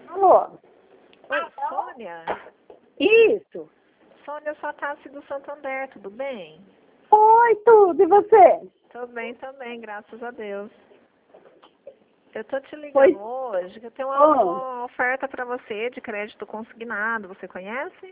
Alô? Oi, Sônia? Isso. Sônia, eu sou a Tassi do Santander, tudo bem? Oi, tudo. E você? Tô bem também, graças a Deus. Eu tô te ligando Oi. hoje, que eu tenho Oh. uma oferta para você de crédito consignado, você conhece?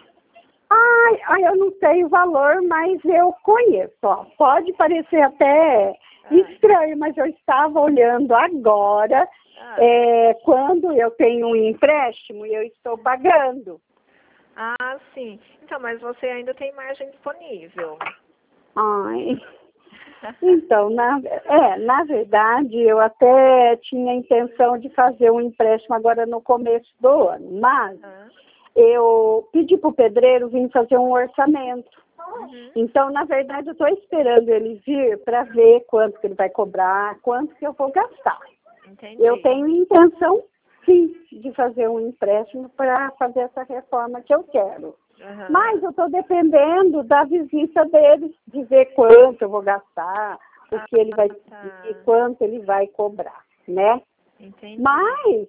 Eu não sei o valor, mas eu conheço. Ó. Pode parecer até estranho, mas eu estava olhando agora, quando eu tenho um empréstimo e eu estou pagando. Ah, sim. Então, mas você ainda tem margem disponível. Ai. Então, na verdade, eu até tinha a intenção de fazer um empréstimo agora no começo do ano, mas eu pedi para o pedreiro vir fazer um orçamento. Então, na verdade, eu estou esperando ele vir para ver quanto que ele vai cobrar, quanto que eu vou gastar. Entendi. Eu tenho intenção, sim, de fazer um empréstimo para fazer essa reforma que eu quero. Mas eu estou dependendo da visita dele, de ver quanto eu vou gastar, o que ele vai pedir, quanto ele vai cobrar, né? Entendi. Mas,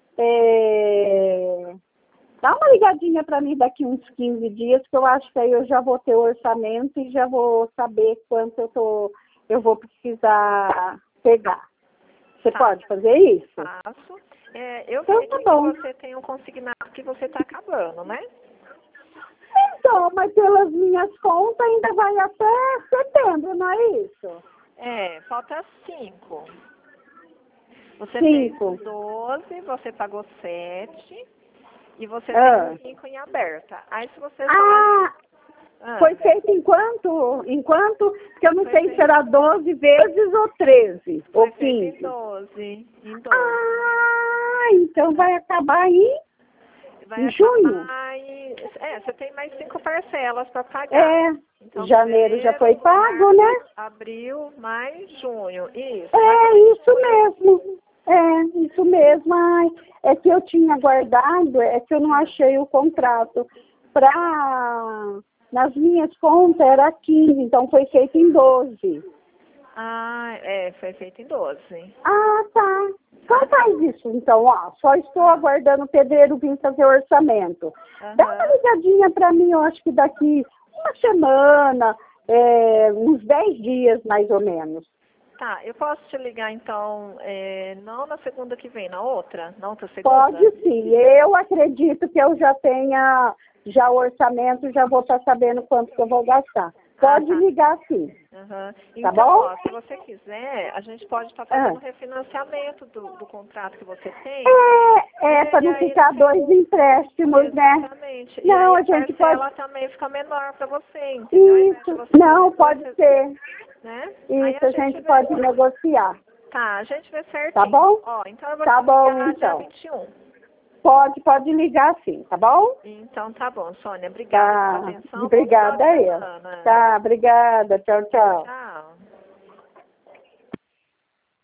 dá uma ligadinha para mim daqui uns 15 dias, que eu acho que aí eu já vou ter o orçamento e já vou saber quanto eu vou precisar pegar. Você pode fazer isso? Faço. Eu Então, sei tá que bom. você tem um consignado que você está acabando, né? Então, mas pelas minhas contas ainda vai até setembro, não é isso? Falta 5. Você 5. fez 12, você pagou 7 e você tem 5 em aberta. Aí se você foi feito enquanto? Porque eu não sei se será 12 vezes ou 13 ou 15. Foi feito em 12. Então vai acabar em junho. Você tem mais 5 parcelas para pagar. Então, janeiro já foi pago, né? Abril, maio, junho. Isso. Isso mesmo. Isso mesmo. Ai, é que eu tinha guardado, é que eu não achei o contrato. Nas minhas contas era 15, então foi feito em 12. Foi feito em 12. Tá. Então faz isso, então, ó. Só estou aguardando o pedreiro vir fazer o orçamento. Dá uma ligadinha para mim, eu acho que daqui uma semana, uns 10 dias mais ou menos. Tá, eu posso te ligar então, não na segunda que vem, na outra segunda? Pode sim, eu acredito que eu já tenha o orçamento, já vou estar sabendo quanto que eu vou gastar. Pode ligar sim. Então, bom? Se você quiser, a gente pode estar fazendo refinanciamento do contrato que você tem. Para não ficar 2 empréstimos, né? Exatamente. Não, a gente pode... parcela também fica menor para você, entendeu? Isso, não, pode ser. Né? Isso, a gente pode negociar. Tá, a gente vê certinho. Tá bom? Então eu vou tá te bom, ligar então. dia 21. Pode ligar sim, tá bom? Então tá bom, Sônia. Obrigada pela atenção. Obrigada aí. Tá, obrigada. Tchau, tchau.